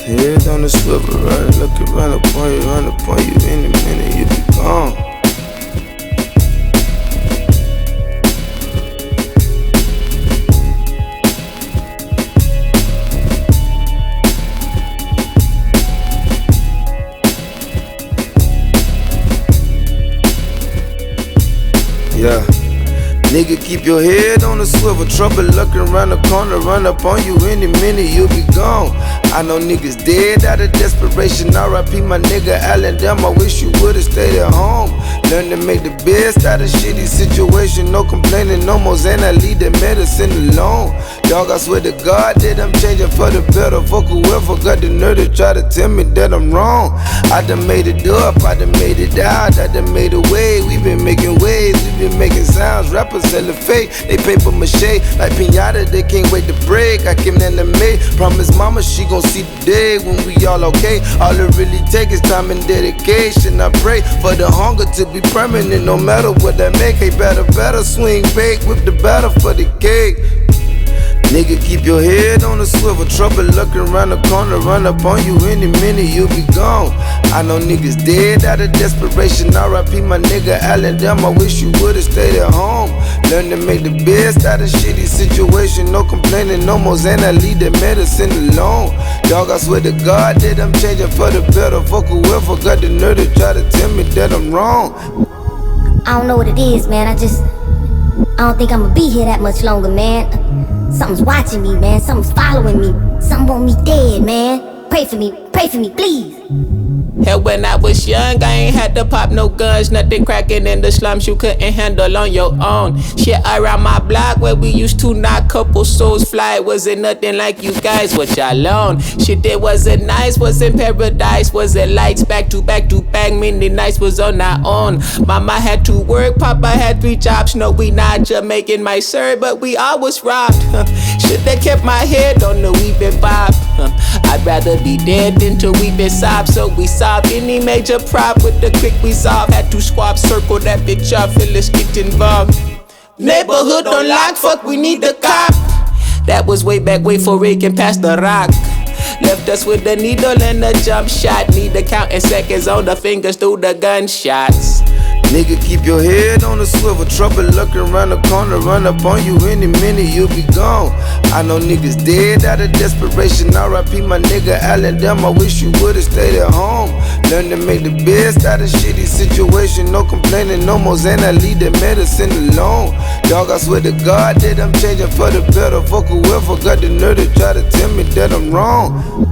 Head on the swivel, right? Looking run up on you, any minute you be gone. Yeah. Nigga, keep your head on the swivel. Trouble looking around the corner, run up on you any minute, you'll be gone. I know niggas dead out of desperation. R.I.P. my nigga Allen, damn, I wish you would've stayed at home. Learn to make the best out of shitty situation. No complaining, no more Xan, I leave the medicine alone. Dog, I swear to God that I'm changing for the better. Fuck whoever got the nerve to try to tell me that I'm wrong. I done made it up, I done made it out, I done made a way. We been making waves, we been making sounds. Rappers selling fake, they paper mache like pinata, they can't wait to break. I came in the May, promise mama she gon' see the day when we all okay. All it really take is time and dedication. I pray for the hunger to be permanent, no matter what that make. Hey, better swing bake, whip the batter for the cake. Nigga, keep your head on the swivel. Trouble looking around the corner, run up on you any minute, you'll be gone. I know niggas dead out of desperation. R.I.P. my nigga Allen, damn, I wish you would've stayed at home. Learn to make the best out of shitty situation. No complaining, no more Xan, I leave the medicine alone. Dog, I swear to God that I'm changing for the better. Fuck whoever got the nerve to try to tell me that I'm wrong. I don't know what it is, man. I don't think I'ma be here that much longer, man. Something's watching me, man. Something's following me. Something want me dead, man. Pray for me, please. Hell, when I was young, I ain't had to pop no guns. Nothing cracking in the slums you couldn't handle on your own. Shit around my block where we used to knock couple souls fly. Wasn't nothing like you guys, what y'all on. Shit, it wasn't nice, wasn't paradise. Wasn't lights back to back to back. Many nights was on our own. Mama had to work, Papa had 3 jobs. No, we not Jamaican, my sir, but we all was robbed. Shit, that kept my head on the weeping bob. I'd rather be dead than to weep and sob. So we solve any major prop with the quick resolve. Had to squab, circle that bitch up, let's get involved. Neighborhood on lock, fuck, we need the cop. That was way back, way for Rick and past the rock. Left us with the needle and a jump shot. Need to counting seconds on the fingers through the gunshots. Nigga, keep your head on the swivel. Trouble looking around the corner, run up on you any minute, you'll be gone. I know niggas dead out of desperation. R.I.P. my nigga Allen, damn, I wish you would've stayed at home. Learn to make the best out of shitty situation. No complaining, no more Xan, I leave the medicine alone. Dog, I swear to God that I'm changing for the better. Fuck whoever got the nerve to try to tell me that I'm wrong.